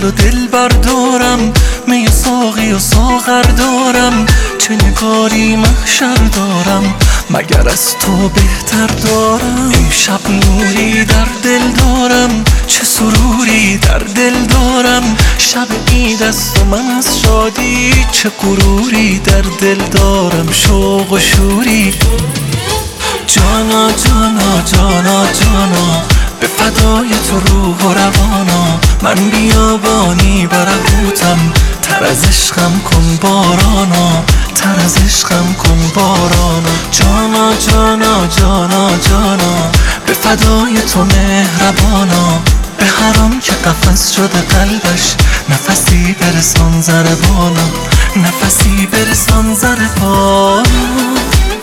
و دل بردارم، می ساقی و ساغر دارم، چه نگاری محشر دارم مگر از تو بهتر دارم. امشب نوری در دل دارم، چه سروری در دل دارم، شب عید است و من از شادی چه غروری در دل دارم. شوق و شوری جانا جانا جانا جانا، به فدای تو روح و روانا، من بیابانی برهوتم، تر از عشقم کن بارانا، تر از عشقم کن بارانا. جانا جانا جانا جانا، به فدای تو مهربانا، به هران که قفس شده قلبش نفسی برسان ضربانا، نفسی برسان ضربانا.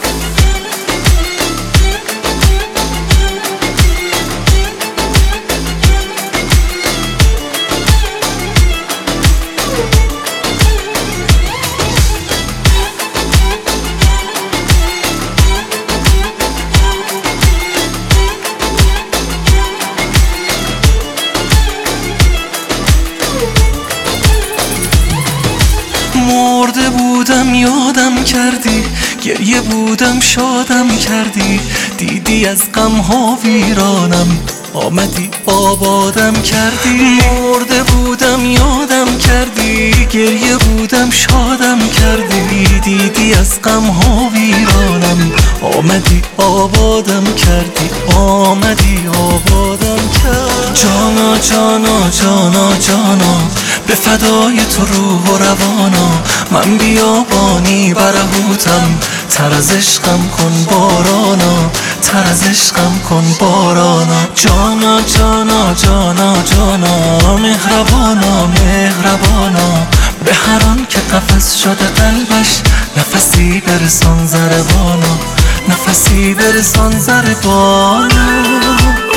مرده بودم یادم کردی، گریه بودم شادم کردی، دیدی از غم ها ویرانم آمدی آبادم کردی. مرده بودم یادم کردی، گریه بودم شادم کردی، دیدی از غم ها ویرانم آمدی آبادم کردی، آمدی آبادم کردی. جانا جانا جانا جانا، به فدای تو روح و روانا، من بیابانی برهوتم، تر از عشقم کن بارانا، تر از عشقم کن بارانا. جانا جانا جانا جانا، مهربانا مهربانا، به هران که قفس شده قلبش نفسی برسان ضربانا، نفسی برسان ضربانا.